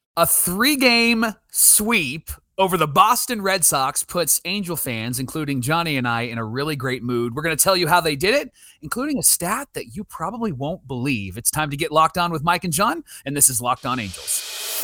A 3-game sweep over the Boston Red Sox puts Angel fans, including Johnny and I, in a really great mood. We're going to tell you how they did it, including a stat that you probably won't believe. It's time to get locked on with Mike and John, and this is Locked On Angels.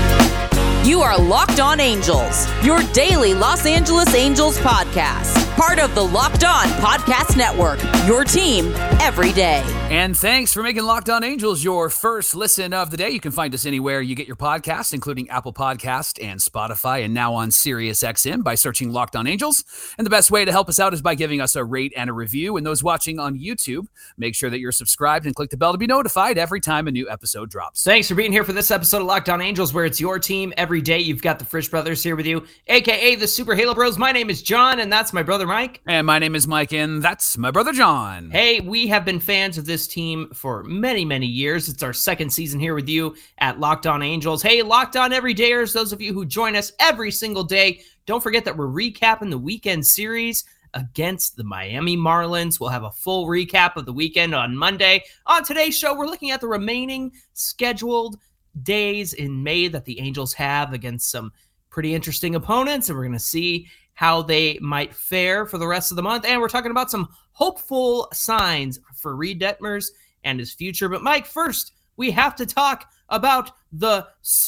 You are Locked On Angels, your daily Los Angeles Angels podcast. Part of the Locked On Podcast Network, your team every day. And thanks for making Locked On Angels your first listen of the day. You can find us anywhere you get your podcasts, including Apple Podcast and Spotify, and now on SiriusXM by searching Locked On Angels. And the best way to help us out is by giving us a rate and a review. And those watching on YouTube, make sure that you're subscribed and click the bell to be notified every time a new episode drops. Thanks for being here for this episode of Locked On Angels, where it's your team every day. You've got the Frisch Brothers here with you, a.k.a. the Super Halo Bros. My name is John, and that's my brother Mike. And my name is Mike, and that's my brother John. Hey, we have been fans of this team for many, many years. It's our second season here with you at Locked On Angels. Hey, Locked On Everydayers, those of you who join us every single day, don't forget that we're recapping the weekend series against the Miami Marlins. We'll have a full recap of the weekend on Monday. On today's show, we're looking at the remaining scheduled days in May that the Angels have against some pretty interesting opponents, and we're going to see how they might fare for the rest of the month. And we're talking about some hopeful signs for Reid Detmers and his future. But Mike, first, we have to talk about the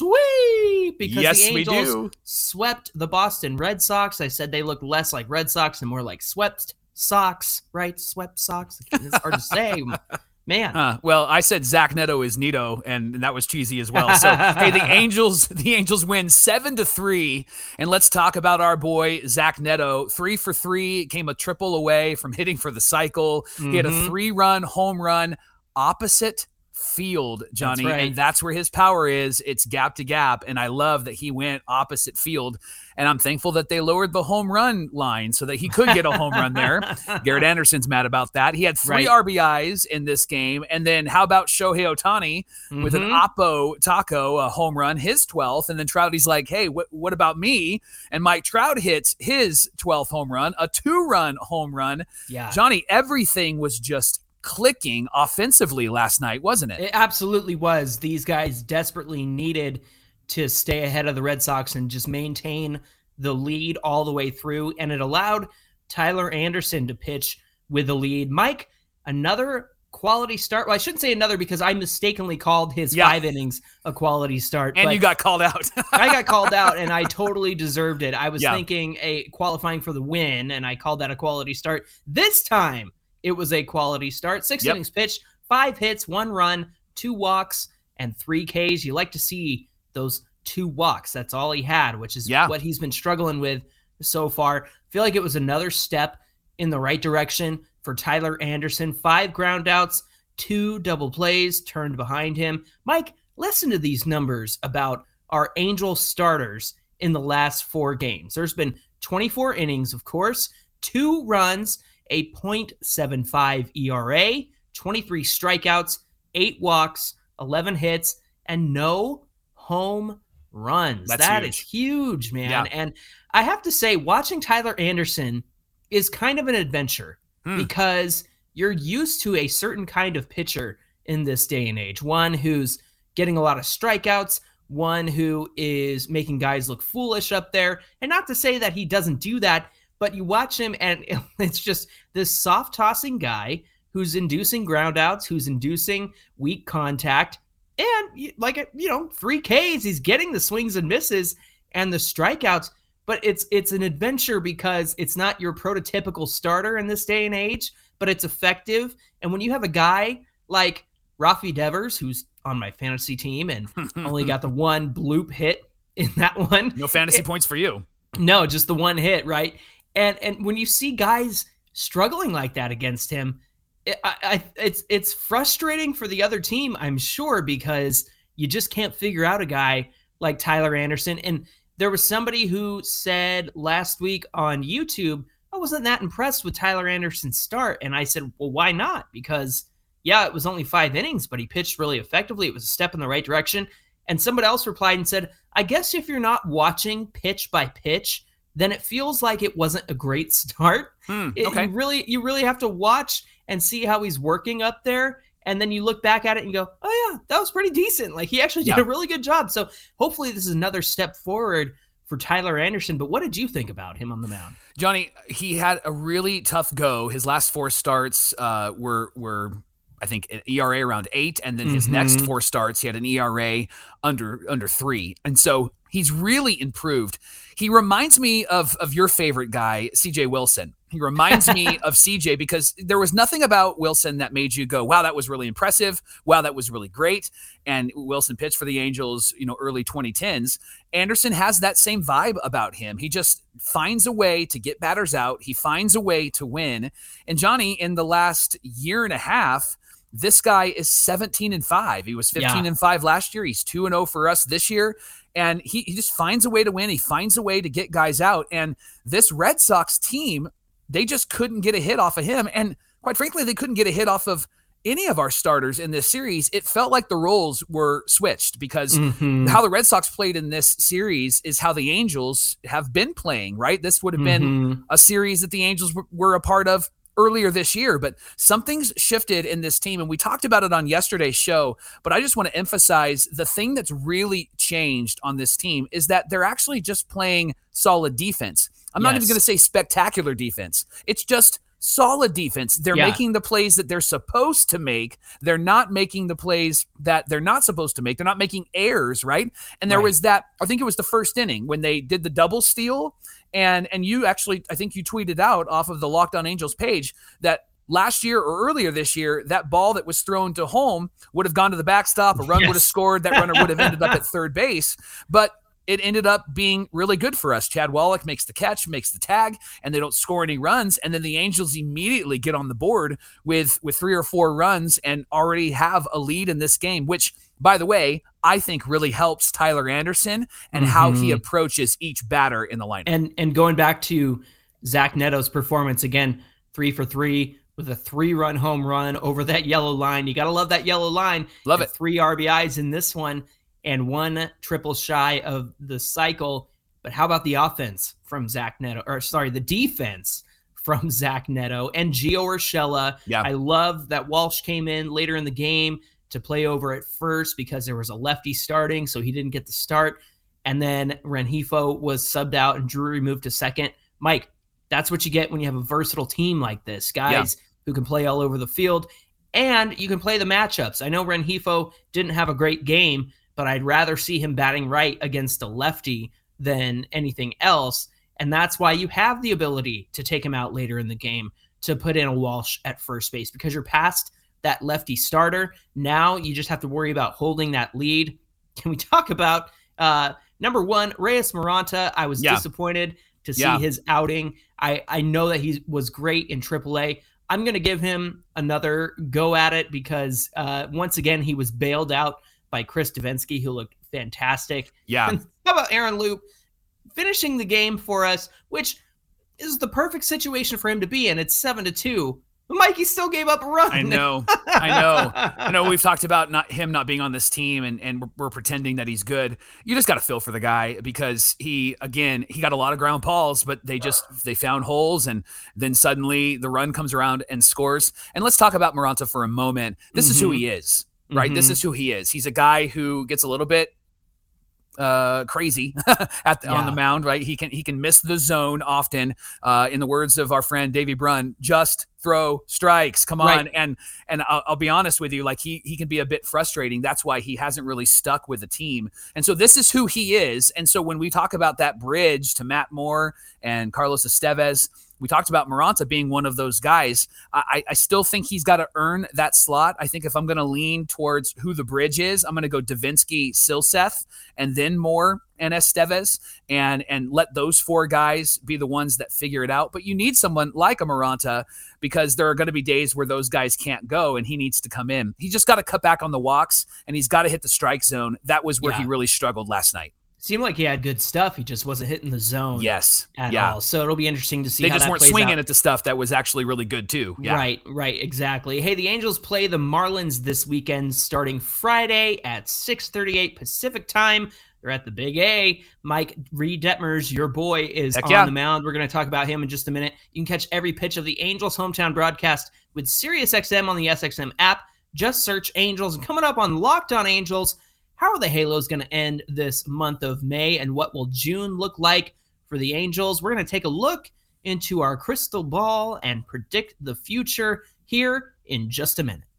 sweep, because the Angels swept the Boston Red Sox. I said they look less like Red Sox and more like swept Sox, right? Swept Sox. It's hard to say. Man. Well, I said Zach Neto is Nito, and that was cheesy as well. So, hey, the Angels win 7-3, and let's talk about our boy Zach Neto. 3 for 3, came a triple away from hitting for the cycle. He had a 3-run home run opposite field, Johnny, that's right. And that's where his power is. It's gap to gap, and I love that he went opposite field. And I'm thankful that they lowered the home run line so that he could get a home run there. Garrett Anderson's mad about that. He had 3 RBIs in this game. And then how about Shohei Ohtani with an Oppo Taco, a home run, his 12th. And then Trouty's like, hey, what about me? And Mike Trout hits his 12th home run, a 2-run home run. Yeah. Johnny, everything was just clicking offensively last night, wasn't it? It absolutely was. These guys desperately needed to stay ahead of the Red Sox and just maintain the lead all the way through, and it allowed Tyler Anderson to pitch with the lead. Mike, another quality start. Well, I shouldn't say another, because I mistakenly called his 5 innings a quality start. And you got called out. I got called out, and I totally deserved it. I was thinking a qualifying for the win, and I called that a quality start. This time, it was a quality start. 6 innings pitched, 5 hits, 1 run, 2 walks, and 3 Ks. You like to see those 2 walks. That's all he had, which is what he's been struggling with so far. I feel like it was another step in the right direction for Tyler Anderson. 5 ground outs, 2 double plays turned behind him. Mike, listen to these numbers about our Angel starters in the last 4 games. There's been 24 innings, of course, 2 runs, a .75 ERA, 23 strikeouts, 8 walks, 11 hits, and no home runs. That is huge, man. Yeah. And I have to say, watching Tyler Anderson is kind of an adventure, because you're used to a certain kind of pitcher in this day and age. One who's getting a lot of strikeouts, one who is making guys look foolish up there. And not to say that he doesn't do that, but you watch him and it's just this soft tossing guy who's inducing ground outs, who's inducing weak contact. And 3 Ks, he's getting the swings and misses and the strikeouts, but it's an adventure, because it's not your prototypical starter in this day and age, but it's effective. And when you have a guy like Rafi Devers, who's on my fantasy team and only got the 1 bloop hit in that one. No fantasy points for you. No, just the 1 hit, right? And when you see guys struggling like that against him, it's frustrating for the other team, I'm sure, because you just can't figure out a guy like Tyler Anderson. And there was somebody who said last week on YouTube, I wasn't that impressed with Tyler Anderson's start. And I said, well, why not? Because, it was only 5 innings, but he pitched really effectively. It was a step in the right direction. And somebody else replied and said, I guess if you're not watching pitch by pitch, then it feels like it wasn't a great start. Okay. You really have to watch and see how he's working up there And then you look back at it and you go, oh yeah, that was pretty decent. Like he actually did a really good job. So hopefully this is another step forward for Tyler Anderson. But what did you think about him on the mound? Johnny, he had a really tough go. His last 4 starts were I think an ERA around 8, and then his next 4 starts, he had an ERA under 3. And so he's really improved. He reminds me of your favorite guy, CJ Wilson. He reminds me of CJ because there was nothing about Wilson that made you go, wow, that was really impressive. Wow, that was really great. And Wilson pitched for the Angels, early 2010s. Anderson has that same vibe about him. He just finds a way to get batters out. He finds a way to win. And Johnny, in the last year and a half, this guy is 17-5. He was 15-5 last year. He's 2-0 for us this year. And he just finds a way to win. He finds a way to get guys out. And this Red Sox team, they just couldn't get a hit off of him. And quite frankly, they couldn't get a hit off of any of our starters in this series. It felt like the roles were switched because how the Red Sox played in this series is how the Angels have been playing, right? This would have been a series that the Angels were a part of earlier this year, but something's shifted in this team. And we talked about it on yesterday's show, but I just want to emphasize the thing that's really changed on this team is that they're actually just playing solid defense. I'm not even going to say spectacular defense. It's just solid defense. They're making the plays that they're supposed to make. They're not making the plays that they're not supposed to make. They're not making errors, right? And there was that, I think it was the first inning when they did the double steal. And you actually, I think you tweeted out off of the Locked On Angels page that last year or earlier this year, that ball that was thrown to home would have gone to the backstop. A run would have scored. That runner would have ended up at third base. But it ended up being really good for us. Chad Wallach makes the catch, makes the tag, and they don't score any runs. And then the Angels immediately get on the board with 3 or 4 runs and already have a lead in this game, which, by the way, I think really helps Tyler Anderson and how he approaches each batter in the lineup. And going back to Zach Neto's performance, again, 3 for 3 with a 3-run home run over that yellow line. You got to love that yellow line. Love it. 3 RBIs in this one and 1 triple shy of the cycle. But how about the offense from Zach Neto? Or sorry, the defense from Zach Neto and Gio Urshela. Yeah. I love that Walsh came in later in the game to play over at first because there was a lefty starting, so he didn't get the start. And then Rengifo was subbed out and Drury moved to second. Mike, that's what you get when you have a versatile team like this. Guys who can play all over the field, and you can play the matchups. I know Rengifo didn't have a great game, but I'd rather see him batting right against a lefty than anything else. And that's why you have the ability to take him out later in the game to put in a Walsh at first base because you're past that lefty starter. Now you just have to worry about holding that lead. Can we talk about number 1, Reyes Moronta? I was disappointed to see his outing. I know that he was great in AAA. I'm going to give him another go at it because once again, he was bailed out by Chris Davinsky, who looked fantastic. Yeah. And how about Aaron Loup finishing the game for us, which is the perfect situation for him to be in. It's 7-2. Mikey still gave up a run. I know. I know we've talked about him not being on this team and we're pretending that he's good. You just got to feel for the guy because he got a lot of ground balls, but they found holes and then suddenly the run comes around and scores. And let's talk about Moronta for a moment. This is who he is, right? This is who he is. He's a guy who gets a little bit crazy on the mound, right? He can miss the zone often. In the words of our friend Davey Brunn, just throw strikes. Come on. And I'll be honest with you, like he can be a bit frustrating. That's why he hasn't really stuck with the team. And so this is who he is. And so when we talk about that bridge to Matt Moore and Carlos Estevez, we talked about Moronta being one of those guys. I still think he's got to earn that slot. I think if I'm going to lean towards who the bridge is, I'm going to go Davinsky, Silseth, and then Moore and Estevez, and let those 4 guys be the ones that figure it out. But you need someone like a Moronta because there are going to be days where those guys can't go, and he needs to come in. He just got to cut back on the walks, and he's got to hit the strike zone. That was where he really struggled last night. Seemed like he had good stuff. He just wasn't hitting the zone at all. So it'll be interesting to see how that plays out. They just weren't swinging at the stuff that was actually really good too. Yeah. Right, exactly. Hey, the Angels play the Marlins this weekend starting Friday at 6:38 Pacific time. They're at the Big A. Mike Reed Detmers, your boy, is on the mound. We're going to talk about him in just a minute. You can catch every pitch of the Angels hometown broadcast with SiriusXM on the SXM app. Just search Angels. And coming up on Locked On Angels, how are the Halos going to end this month of May, and what will June look like for the Angels? We're going to take a look into our crystal ball and predict the future here in just a minute.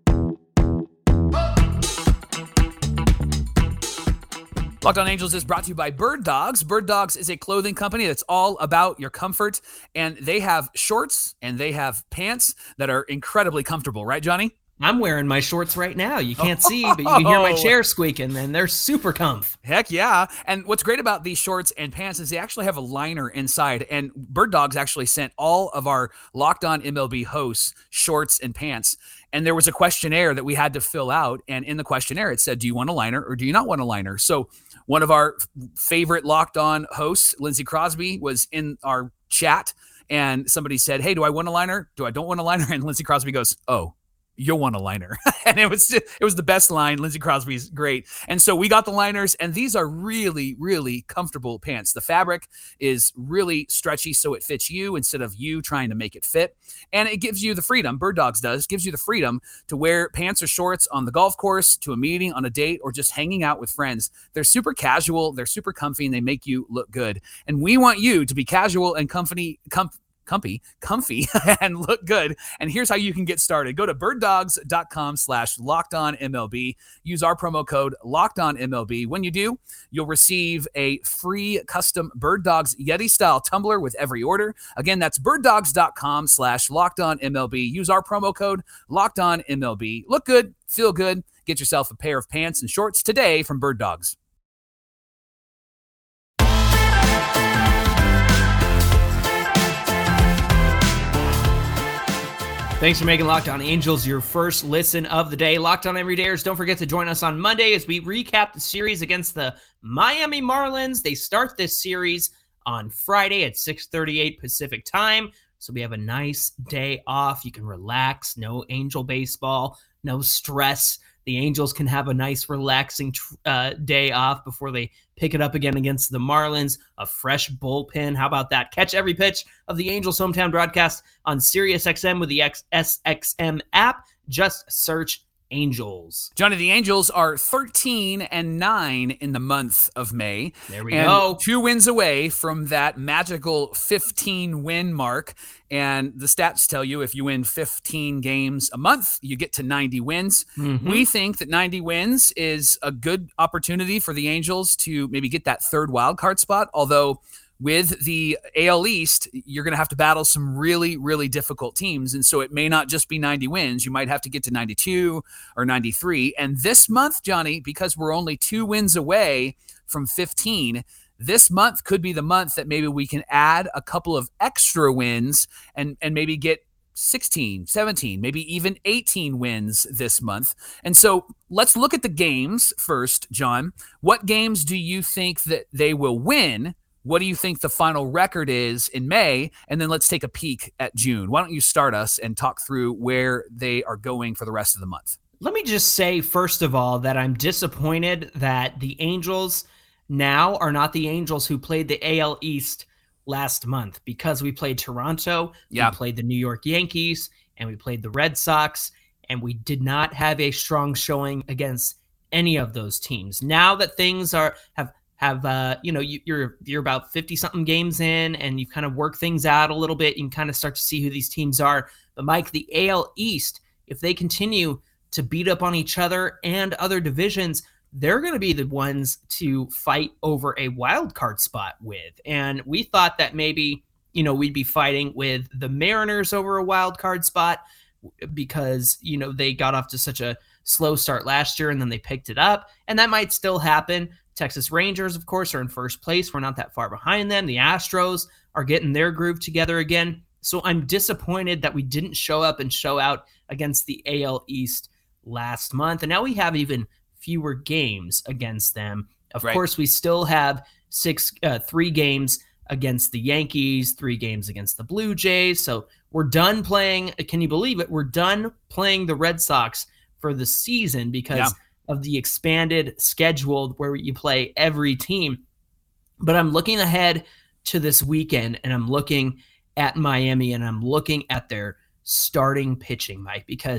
Locked On Angels is brought to you by Bird Dogs. Bird Dogs is a clothing company that's all about your comfort, and they have shorts and they have pants that are incredibly comfortable, right, Johnny? I'm wearing my shorts right now. You can't see, but you can hear my chair squeaking, and they're super comfy. Heck yeah. And what's great about these shorts and pants is they actually have a liner inside. And Bird Dogs actually sent all of our Locked On MLB hosts shorts and pants. And there was a questionnaire that we had to fill out. And in the questionnaire, it said, do you want a liner or do you not want a liner? So one of our favorite Locked On hosts, Lindsey Crosby, was in our chat. And somebody said, hey, do I want a liner? Do I don't want a liner? And Lindsey Crosby goes, oh, you'll want a liner. And it was the best line. Lindsey Crosby's great. And so we got the liners, and these are really, really comfortable pants. The fabric is really stretchy, so it fits you instead of you trying to make it fit. And it gives you the freedom, Bird Dogs gives you the freedom to wear pants or shorts on the golf course, to a meeting, on a date, or just hanging out with friends. They're super casual, they're super comfy, and they make you look good. And we want you to be casual and comfy and look good. And here's how you can get started. Go to birddogs.com/lockedonmlb. Use our promo code LockedOnMLB. When you do, you'll receive a free custom Bird Dogs Yeti style tumbler with every order. Again, that's birddogs.com/lockedonmlb. Use our promo code LockedOnMLB. Look good, feel good. Get yourself a pair of pants and shorts today from Bird Dogs. Thanks for making Locked On Angels your first listen of the day. Locked On Everydayers, don't forget to join us on Monday as we recap the series against the Miami Marlins. They start this series on Friday at 6:38 Pacific time, so we have a nice day off. You can relax, no Angel baseball, no stress. The Angels can have a nice, relaxing day off before they pick it up again against the Marlins. A fresh bullpen. How about that? Catch every pitch of the Angels' hometown broadcast on SiriusXM with the SXM app. Just search Angels. Johnny, the Angels are 13-9 in the month of May. There we go. 2 wins away from that magical 15-win mark. And the stats tell you if you win 15 games a month, you get to 90 wins. Mm-hmm. We think that 90 wins is a good opportunity for the Angels to maybe get that third wild card spot, although with the AL East, you're going to have to battle some really, really difficult teams. And so it may not just be 90 wins. You might have to get to 92 or 93. And this month, Johnny, because we're only 2 wins away from 15, this month could be the month that maybe we can add a couple of extra wins and maybe get 16, 17, maybe even 18 wins this month. And so let's look at the games first, John. What games do you think that they will win? What do you think the final record is in May? And then let's take a peek at June. Why don't you start us and talk through where they are going for the rest of the month? Let me just say, first of all, that I'm disappointed that the Angels now are not the Angels who played the AL East last month, because we played Toronto, we played the New York Yankees, and we played the Red Sox, and we did not have a strong showing against any of those teams. Now that things you're about 50 something games in, and you kind of work things out a little bit, you can kind of start to see who these teams are. But Mike, the AL East, if they continue to beat up on each other and other divisions, they're going to be the ones to fight over a wild card spot with. And we thought that maybe, we'd be fighting with the Mariners over a wild card spot because, they got off to such a slow start last year and then they picked it up. And that might still happen. Texas Rangers, of course, are in first place. We're not that far behind them. The Astros are getting their groove together again. So I'm disappointed that we didn't show up and show out against the AL East last month. And now we have even fewer games against them. Of course, we still have 3 games against the Yankees, 3 games against the Blue Jays. So we're done playing. Can you believe it? We're done playing the Red Sox for the season because of the expanded schedule where you play every team. But I'm looking ahead to this weekend, and I'm looking at Miami, and I'm looking at their starting pitching, Mike, because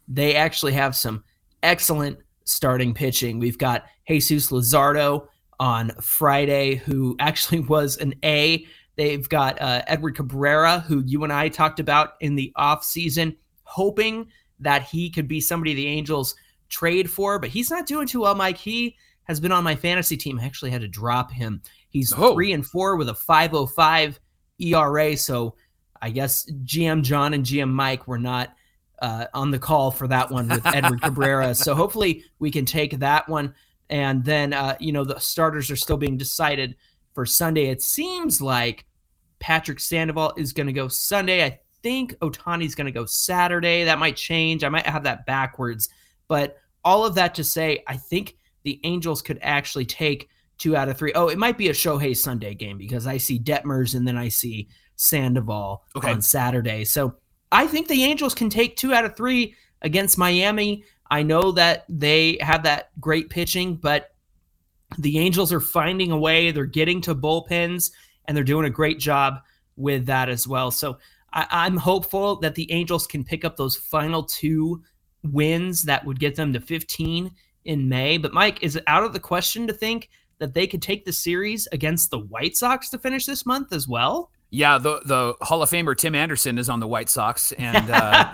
they actually have some excellent starting pitching. We've got Jesus Luzardo on Friday, who actually was an A. They've got Edward Cabrera, who you and I talked about in the offseason, hoping that he could be somebody the Angels trade for, but he's not doing too well, Mike. He has been on my fantasy team. I actually had to drop him. He's 3-4 with a 5.05 ERA, so I guess GM John and GM Mike were not on the call for that one with Edward Cabrera. So hopefully we can take that one. And then, the starters are still being decided for Sunday. It seems like Patrick Sandoval is going to go Sunday. I think Ohtani's going to go Saturday. That might change. I might have that backwards. But all of that to say, I think the Angels could actually take 2 out of 3. Oh, it might be a Shohei Sunday game because I see Detmers and then I see Sandoval on Saturday. So I think the Angels can take 2 out of 3 against Miami. I know that they have that great pitching, but the Angels are finding a way. They're getting to bullpens, and they're doing a great job with that as well. So I'm hopeful that the Angels can pick up those final 2 wins that would get them to 15 in May. But, Mike, is it out of the question to think that they could take the series against the White Sox to finish this month as well? Yeah, the Hall of Famer Tim Anderson is on the White Sox, and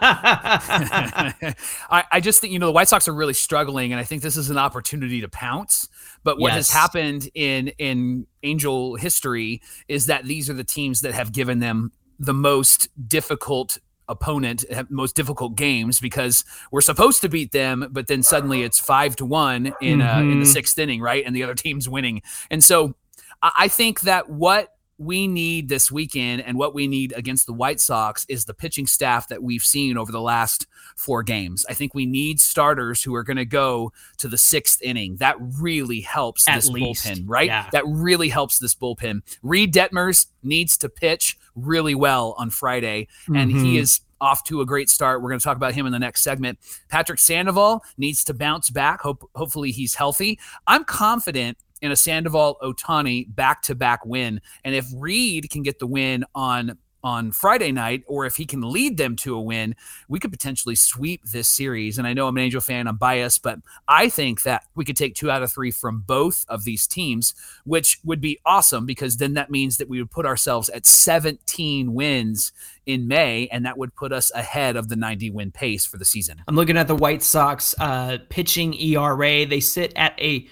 I just think the White Sox are really struggling, and I think this is an opportunity to pounce. But what has happened in Angel history is that these are the teams that have given them the most difficult opponent, most difficult games, because we're supposed to beat them, but then suddenly it's 5-1 in the 6th inning, right? And the other team's winning, and so I think that what we need this weekend and what we need against the White Sox is the pitching staff that we've seen over the last 4 games. I think we need starters who are going to go to the 6th inning. That really helps this bullpen, right? Yeah. That really helps this bullpen. Reed Detmers needs to pitch really well on Friday, and he is off to a great start. We're going to talk about him in the next segment. Patrick Sandoval needs to bounce back. Hopefully he's healthy. I'm confident in a Sandoval-Ohtani back-to-back win. And if Reed can get the win on Friday night, or if he can lead them to a win, we could potentially sweep this series. And I know I'm an Angel fan, I'm biased, but I think that we could take 2 out of 3 from both of these teams, which would be awesome, because then that means that we would put ourselves at 17 wins in May, and that would put us ahead of the 90-win pace for the season. I'm looking at the White Sox pitching ERA. They sit at a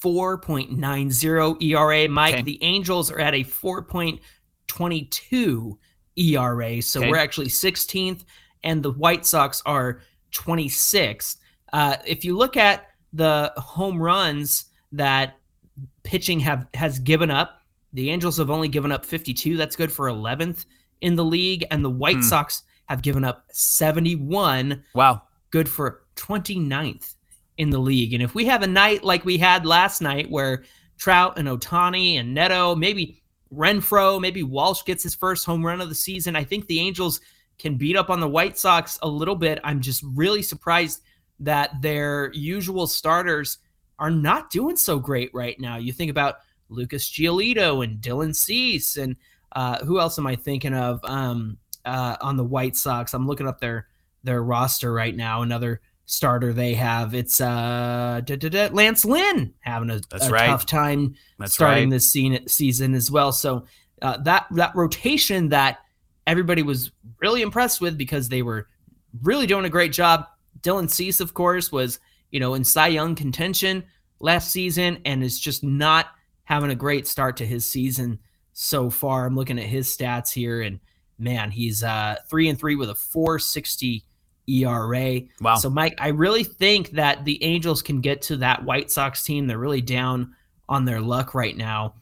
4.90 ERA. Mike, the Angels are at a 4.22 ERA. So we're actually 16th, and the White Sox are 26th. If you look at the home runs that pitching has given up, the Angels have only given up 52. That's good for 11th in the league. And the White Sox have given up 71. Wow. Good for 29th in the league. And if we have a night like we had last night where Trout and Ohtani and Neto, maybe Renfroe, maybe Walsh gets his first home run of the season, I think the Angels can beat up on the White Sox a little bit. I'm just really surprised that their usual starters are not doing so great right now. You think about Lucas Giolito and Dylan Cease, and who else am I thinking of on the White Sox? I'm looking up their roster right now. Another starter they have, it's Lance Lynn having a tough time starting this season as well. So that rotation that everybody was really impressed with because they were really doing a great job. Dylan Cease, of course, was in Cy Young contention last season and is just not having a great start to his season so far. I'm looking at his stats here, and man, he's 3-3 with a 4.60 ERA. Wow. So, Mike, I really think that the Angels can get to that White Sox team. They're really down on their luck right now,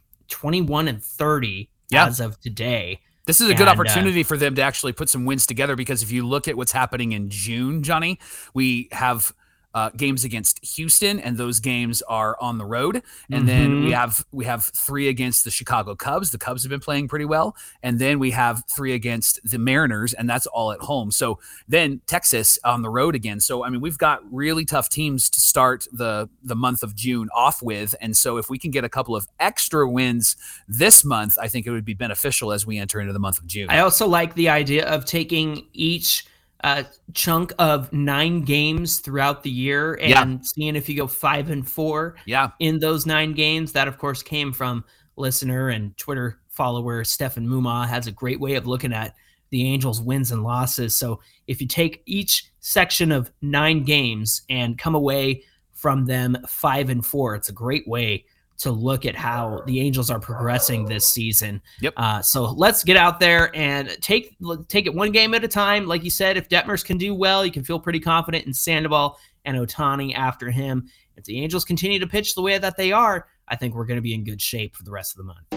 21-30 as of today. This is a good opportunity for them to actually put some wins together, because if you look at what's happening in June, Johnny, we have games against Houston, and those games are on the road. And then we have 3 against the Chicago Cubs. The Cubs have been playing pretty well. And then we have 3 against the Mariners, and that's all at home. So then Texas on the road again. So, I mean, we've got really tough teams to start the month of June off with. And so if we can get a couple of extra wins this month, I think it would be beneficial as we enter into the month of June. I also like the idea of taking each chunk of 9 games throughout the year and seeing if you go 5-4 in those 9 games. That, of course, came from listener and Twitter follower Stefan Muma. Has a great way of looking at the Angels' wins and losses. So if you take each section of 9 games and come away from them 5-4, it's a great way to look at how the Angels are progressing this season. So let's get out there and take it one game at a time. Like you said, if Detmers can do well, you can feel pretty confident in Sandoval and Ohtani after him. If the Angels continue to pitch the way that they are, I think we're going to be in good shape for the rest of the month.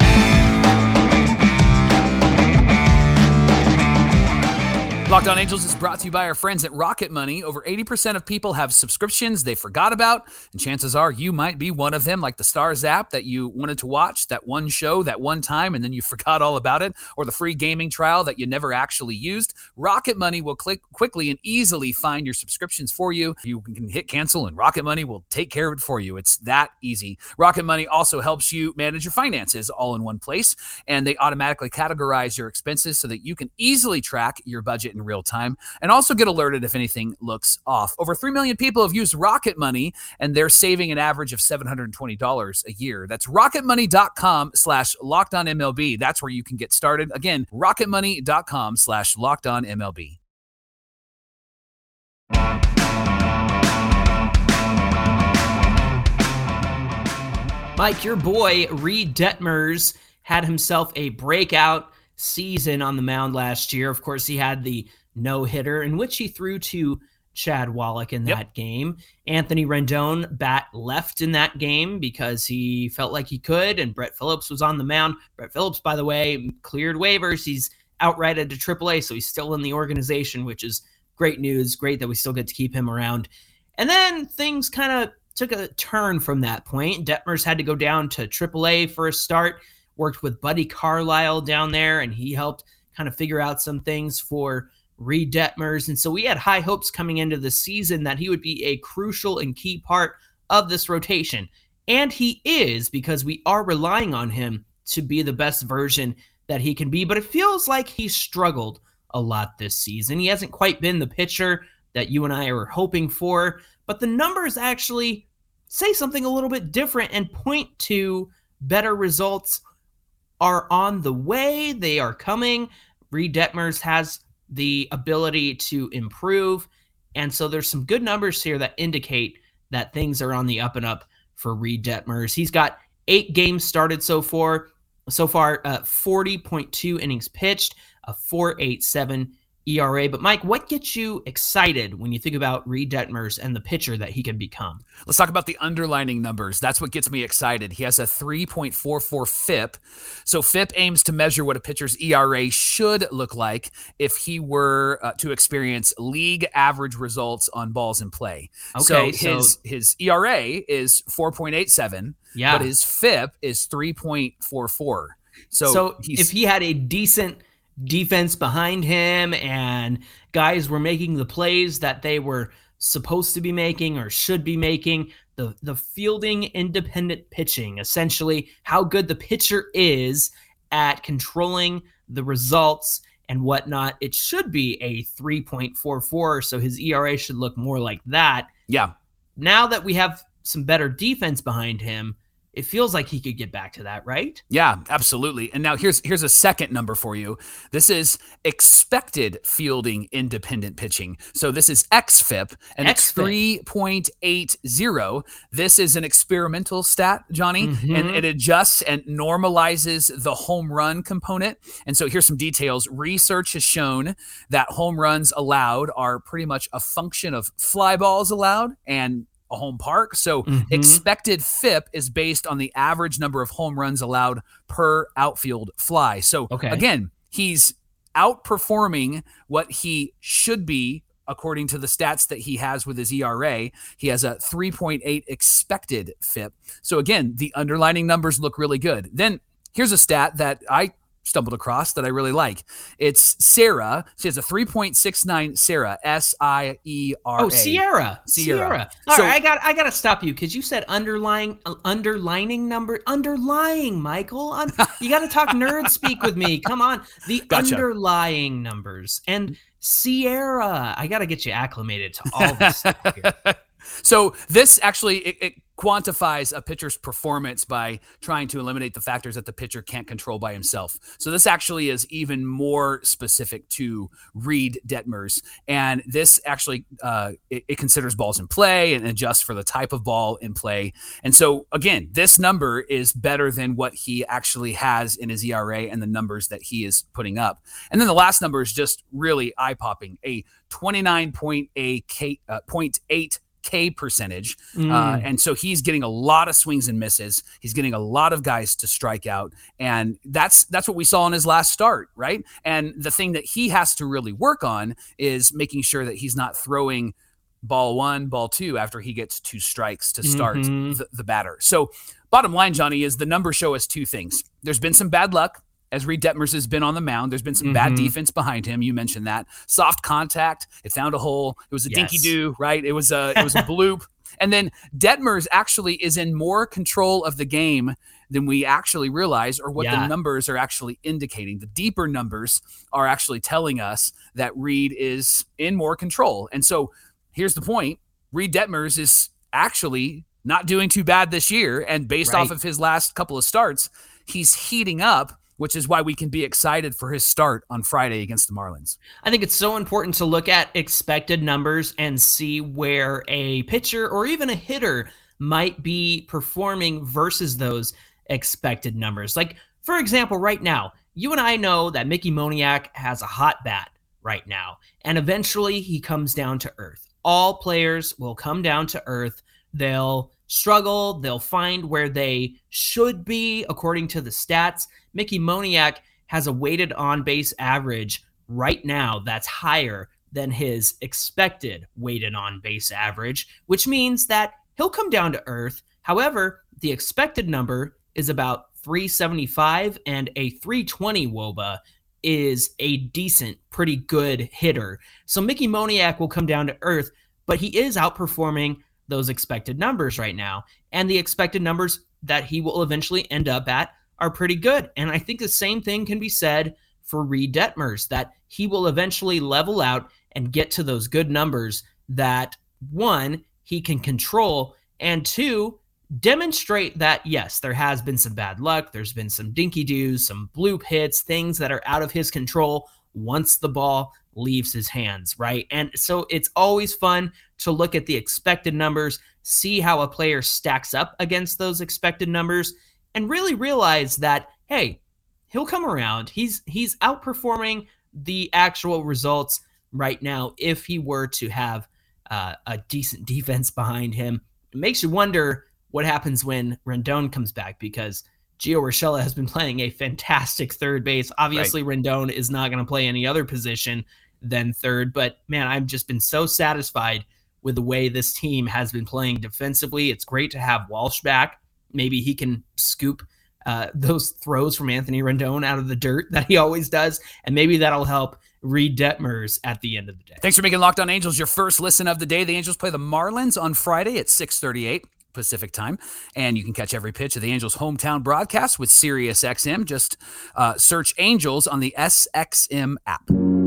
Locked On Angels is brought to you by our friends at Rocket Money. Over 80% of people have subscriptions they forgot about, and chances are you might be one of them, like the Stars app that you wanted to watch that one show that one time and then you forgot all about it, or the free gaming trial that you never actually used. Rocket Money will quickly and easily find your subscriptions for you. You can hit cancel and Rocket Money will take care of it for you. It's that easy. Rocket Money also helps you manage your finances all in one place, and they automatically categorize your expenses so that you can easily track your budget in real time and also get alerted if anything looks off. Over 3 million people have used Rocket Money, and they're saving an average of $720 a year. That's rocketmoney.com/LockedOnMLB. That's where you can get started. Again, rocketmoney.com/LockedOnMLB. Mike, your boy Reid Detmers had himself a breakout season on the mound last year. Of course, he had the no-hitter in which he threw to Chad Wallach in that game. Anthony Rendon bat left in that game because he felt like he could, and Brett Phillips was on the mound. Brett Phillips, by the way, cleared waivers. He's outrighted to AAA, so he's still in the organization, which is great news. Great that we still get to keep him around. And then things kind of took a turn from that point. Detmers had to go down to AAA for a start. Worked with Buddy Carlisle down there, and he helped kind of figure out some things for Reid Detmers. And so we had high hopes coming into the season that he would be a crucial and key part of this rotation. And he is, because we are relying on him to be the best version that he can be. But it feels like he struggled a lot this season. He hasn't quite been the pitcher that you and I were hoping for. But the numbers actually say something a little bit different and point to better results are on the way. They are coming. Reid Detmers has the ability to improve. And so there's some good numbers here that indicate that things are on the up and up for Reid Detmers. He's got 8 games started so far, 40.2 innings pitched, a 4.87 ERA. But Mike, what gets you excited when you think about Reid Detmers and the pitcher that he can become? Let's talk about the underlining numbers. That's what gets me excited. He has a 3.44 FIP. So FIP aims to measure what a pitcher's ERA should look like if he were to experience league average results on balls in play. Okay, so his ERA is 4.87, but his FIP is 3.44. So if he had a decent defense behind him and guys were making the plays that they were supposed to be making or should be making, the fielding independent pitching, essentially how good the pitcher is at controlling the results and whatnot, it should be a 3.44. So his ERA should look more like that. Yeah. Now that we have some better defense behind him, it feels like he could get back to that, right? Yeah, absolutely. And now here's a second number for you. This is expected fielding independent pitching. So this is xFIP, and it's 3.80. This is an experimental stat, Johnny, and it adjusts and normalizes the home run component. And so here's some details. Research has shown that home runs allowed are pretty much a function of fly balls allowed and a home park. So expected FIP is based on the average number of home runs allowed per outfield fly. So again, he's outperforming what he should be according to the stats that he has with his ERA. He has a 3.8 expected FIP. So again, the underlining numbers look really good. Then here's a stat that I stumbled across that I really like. It's SIERA. She has a 3.69 SIERA, SIERA. Oh, Sierra. All right, I got to stop you because you said underlying number. Underlying, Michael. You got to talk nerd speak with me. Come on. The underlying numbers. And Sierra. I got to get you acclimated to all this stuff here. So this actually, it quantifies a pitcher's performance by trying to eliminate the factors that the pitcher can't control by himself. So this actually is even more specific to Reid Detmers. And this actually, it considers balls in play and adjusts for the type of ball in play. And so again, this number is better than what he actually has in his ERA and the numbers that he is putting up. And then the last number is just really eye-popping, a 29.8 K percentage. And so he's getting a lot of swings and misses. He's getting a lot of guys to strike out. And that's what we saw in his last start, right? And the thing that he has to really work on is making sure that he's not throwing ball one, ball two after he gets 2 strikes to start the batter. So bottom line, Johnny, is the numbers show us 2 things. There's been some bad luck as Reid Detmers has been on the mound. There's been some bad defense behind him. You mentioned that. Soft contact. It found a hole. It was a dinky-doo, right? It was a bloop. And then Detmers actually is in more control of the game than we actually realize, or what the numbers are actually indicating. The deeper numbers are actually telling us that Reid is in more control. And so here's the point. Reid Detmers is actually not doing too bad this year. And based off of his last couple of starts, he's heating up, which is why we can be excited for his start on Friday against the Marlins. I think it's so important to look at expected numbers and see where a pitcher or even a hitter might be performing versus those expected numbers. Like, for example, right now, you and I know that Mickey Moniak has a hot bat right now, and eventually he comes down to earth. All players will come down to earth. They'll struggle. They'll find where they should be according to the stats. Mickey Moniak has a weighted on-base average right now that's higher than his expected weighted on-base average, which means that he'll come down to earth. However, the expected number is about 375, and a 320 WOBA is a decent, pretty good hitter. So Mickey Moniak will come down to earth, but he is outperforming those expected numbers right now. And the expected numbers that he will eventually end up at are pretty good. And I think the same thing can be said for Reid Detmers, that he will eventually level out and get to those good numbers that, 1, he can control, and 2, demonstrate that, yes, there has been some bad luck. There's been some dinky-doos, some bloop hits, things that are out of his control once the ball leaves his hands, right? And so it's always fun to look at the expected numbers, see how a player stacks up against those expected numbers, and really realize that, hey, he'll come around. He's outperforming the actual results right now if he were to have a decent defense behind him. It makes you wonder what happens when Rendon comes back, because Gio Urshela has been playing a fantastic third base. Obviously, Rendon is not going to play any other position than third, but man, I've just been so satisfied with the way this team has been playing defensively. It's great to have Walsh back. Maybe he can scoop those throws from Anthony Rendon out of the dirt that he always does, and maybe that'll help Reid Detmers at the end of the day. Thanks for making Locked On Angels your first listen of the day. The Angels play the Marlins on Friday at 6:38 Pacific time, and you can catch every pitch of the Angels' hometown broadcast with SiriusXM. Just search Angels on the SXM app.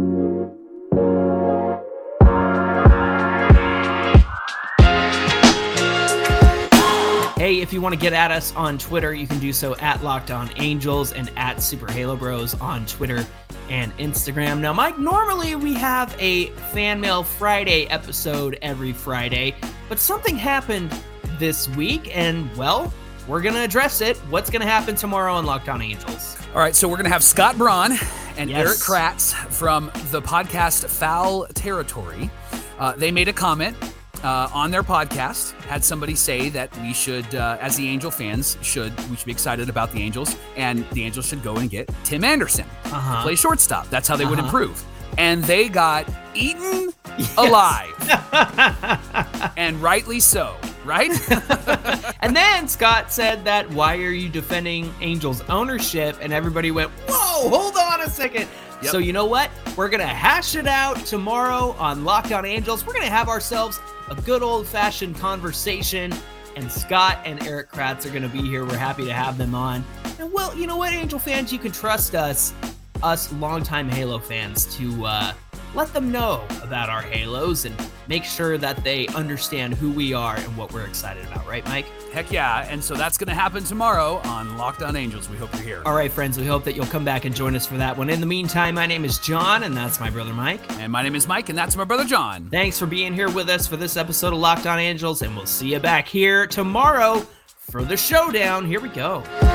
Hey, if you want to get at us on Twitter, you can do so at Locked On Angels and at Super Halo Bros on Twitter and Instagram. Now, Mike, normally we have a Fan Mail Friday episode every Friday, but something happened this week, and, well, we're going to address it. What's going to happen tomorrow on Locked On Angels? All right, so we're going to have Scott Braun and Eric Kratz from the podcast Foul Territory. They made a comment on their podcast, had somebody say that we should, as the Angel fans, we should be excited about the Angels, and the Angels should go and get Tim Anderson to play shortstop. That's how they would improve. And they got eaten alive. And rightly so, right? And then Scott said that, why are you defending Angels ownership? And everybody went, whoa, hold on a second. Yep. So you know what? We're going to hash it out tomorrow on Locked On Angels. We're going to have ourselves a good old-fashioned conversation, and Scott and Eric Kratz are going to be here. We're happy to have them on. And, well, you know what, Angel fans? You can trust us longtime Halo fans, to let them know about our Halos and make sure that they understand who we are and what we're excited about, right, Mike? Heck yeah. And so that's going to happen tomorrow on Locked On Angels. We hope you're here. All right, friends, we hope that you'll come back and join us for that one. In the meantime, my name is John, and that's my brother Mike. And my name is Mike, and that's my brother John. Thanks for being here with us for this episode of Locked On Angels, and we'll see you back here tomorrow for the showdown. Here we go.